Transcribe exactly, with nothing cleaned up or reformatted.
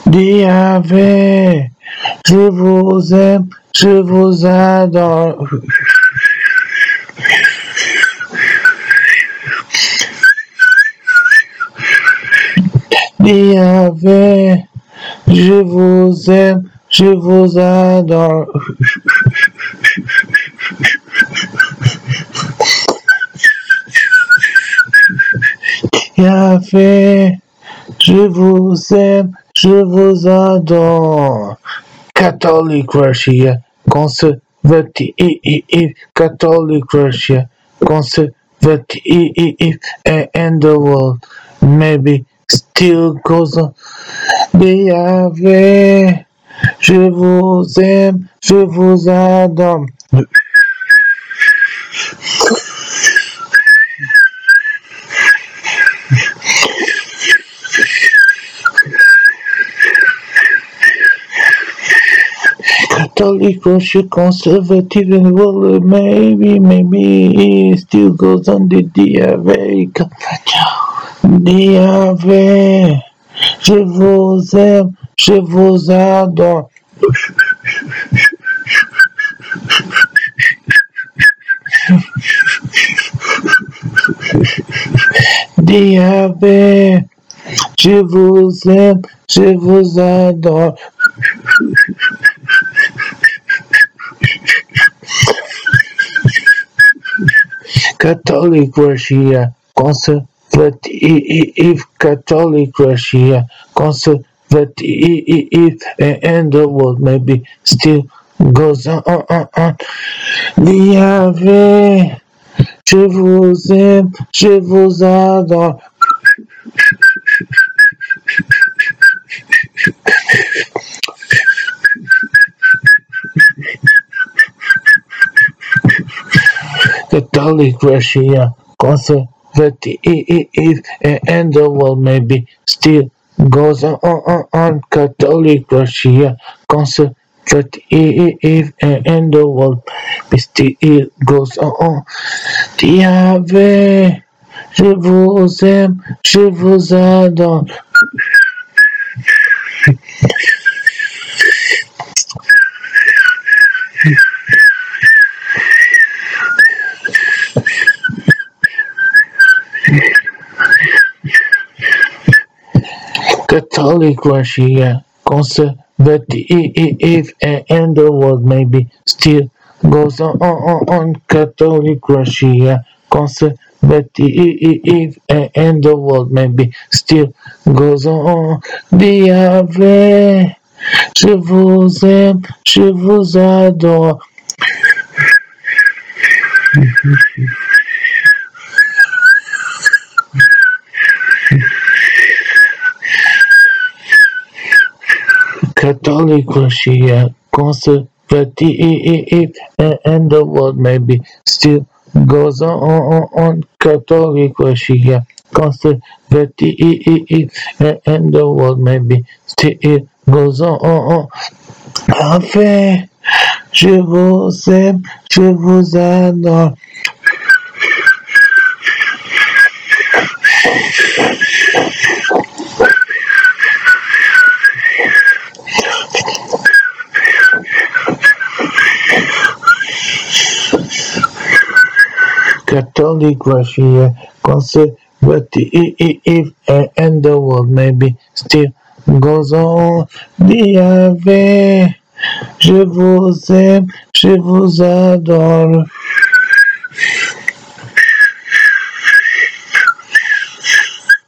Diable, je vous aime, je vous adore. Diable, je vous aime, je vous adore. Diable, je vous aime, je vous adore. Catholic Russia, conservative Catholic Russia, conservative and the world maybe still goes on. Diable, je vous aime, je vous adore. Catholic Russia, conservative and world maybe, maybe it still goes on. The Diable, Diable, je vous aime, je vous adore. Diable, je vous aime, je vous adore. Catholic Russia, conservative Catholic Russia, conservative and the world maybe still goes on. Diable, je vous aime, je vous adore. Catholic Russia, conservative and the world maybe still goes on. Catholic Russia, conservative and the world still goes on. Diable, je vous aime, je vous adore. Catholic Russia, conservative and the world maybe still goes on. Catholic Russia, conservative and the world maybe still goes on. Diable, je vous aime, je vous adore. Catholic Russia, conservative and the world maybe still goes on. Catholic Russia, conservative and the world maybe still goes on. Enfin, je vous aime, je vous adore. Catholic Russia, conservative and the world maybe still goes on. Diable, je vous aime, je vous adore.